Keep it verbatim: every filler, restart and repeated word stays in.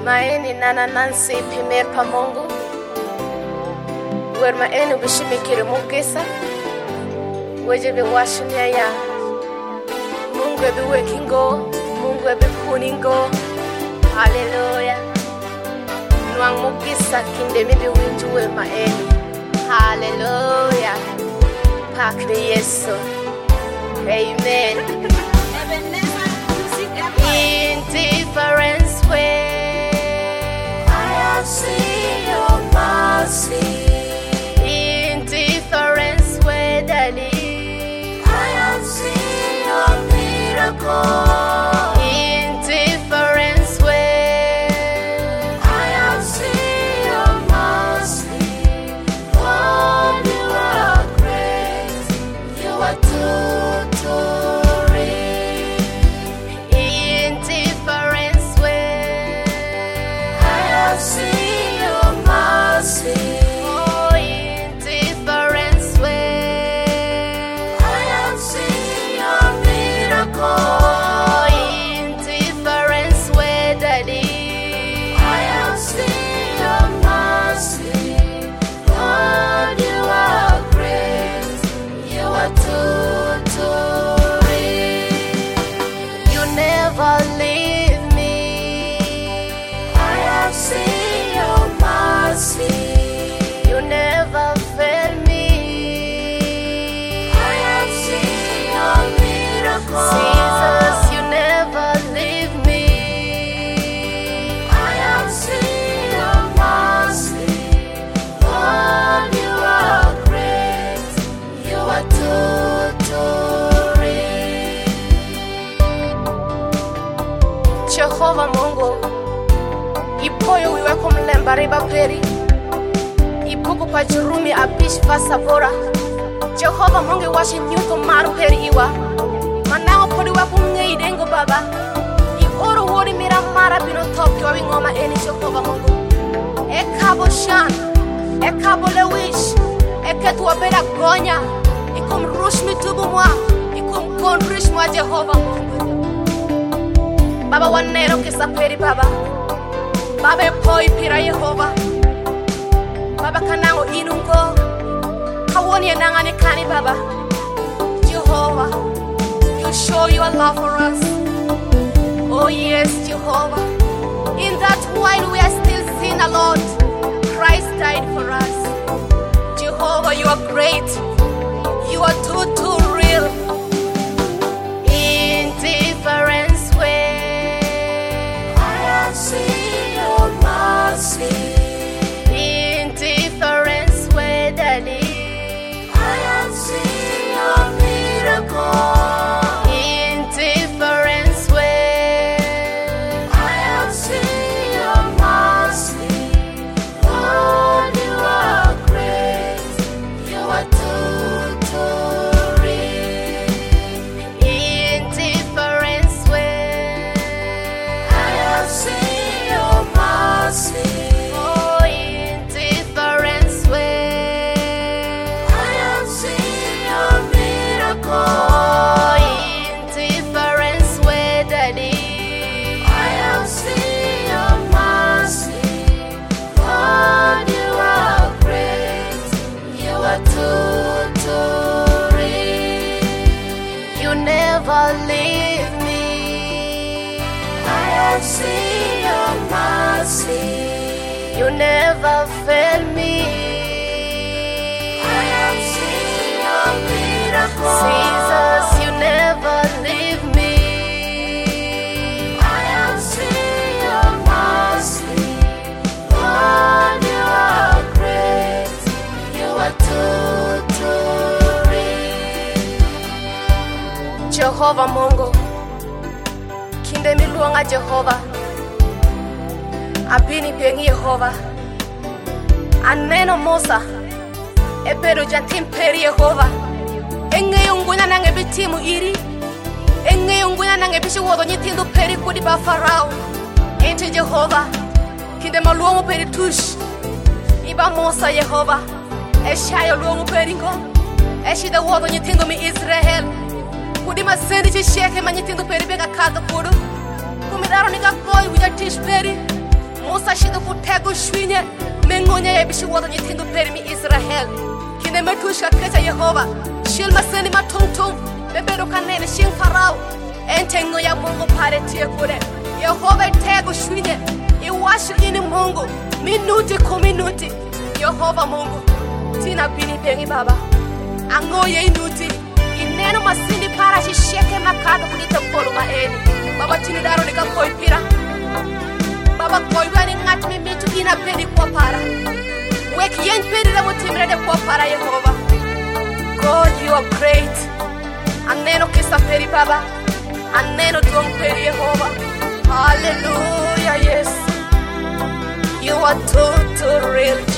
Maeni nana nansi pimer pa Mungu. Wer maeni ubishimikire mugisa. Wejebe washunya ya. Mungu ebe wekingo. Mungu ebe kuningo. Hallelujah. Nwang mugisa kinde mibi winjuwe maeni. Hallelujah. Pakri Yesu. Amen. In different ways, I have seen your mercy. In different ways, Daddy, I have seen your miracle. In different ways, I have seen your mercy. Lord, you are great. You are too, too real. in different ways, I have seen your mercy. oh, in different ways, I have seen your miracle. oh, in different ways, Daddy, I have seen your mercy. Lord, you are great. You are too, too real. you never leave me. I have seen your mercy. You never fail me. I have seen your miracle. Jesus, you never leave me. I have seen your mercy. Lord, you are great. You are too, too real. Jehova Mungu, ipoyo wiweko mlemba riba peri, ipuku pa Jerumi abish pasavora. Jehova Mungu washi nyuto maru peri iwa, manao podi wapu mnei dengo baba. I oro wori mira mara bino topi wawi ngoma eni Jehova Mungu. E kabo shan, e kabo lewish, e ketu wabera gonya, ikum rush mi tubu mwa, ikum kon rush mwa Jehova Mungu. Baba wanero kisa peri baba. Baba poi pira Yehova. Baba kanango inungo. Kawoni yanangani kani baba. Jehovah, you show your love for us. Oh yes, Jehovah. In that while we are still sinner, Lord, Christ died for us. Jehovah, you are great. You are too, too real. In different ways, I have seen your mercy. in different ways, Daddy, I have seen your miracle. in different ways, I have seen your mercy. Lord, you are great. You are too, too real. in different ways, I have seen your mercy. oh, in different ways, I have seen your miracle. oh, in different ways, Daddy, I have seen your mercy. Lord, you are great. You are too, too real. you never leave me. I have seen your mercy. You never fail me. I have seen your miracle. Jesus, you never leave me. I have seen your mercy. Lord, you are great. You are too, too real. Jehovah Mungu, kinde miluonga Jehovah. Abini pengi Jehovah. Aneno Musa, ebedo jantim peri Jehovah. Enge ungunya nange bitimu iri. Enge ungunya nange bishi wodo nyitindo peri kudi ba Farao. Ente Jehovah, kinde maluongo peri tush. Iba Musa Jehovah. Eshayo luongo peri ngo. Eshida wodo nyitindo mi Israel. Kudi masendi chisheke manyitindo peri bega kato kudu. Kumidaro nika koi wija tish peri. Musa shido kutego shwinye mengonya ya bishi wado nyitendo permi Israel kine metushka kesa Yehova shilma seni matungtung bebero kanene shin farao entengo ya Mungu pare tie kure Yehova tego shwinye iwashu ini Mungu minuti ku minuti Yehova Mungu tina bini bengi baba angoye inuti ineno masindi para shisheke makado kunita polo maeni baba tini daro nika koipira baba koibani ngat mi mitu ina pedi kwa para wek yen pedi da mutimre de kwa para Yehova God you are great aneno kisa pedi baba aneno tuong pedi Yehova hallelujah yes you are too too real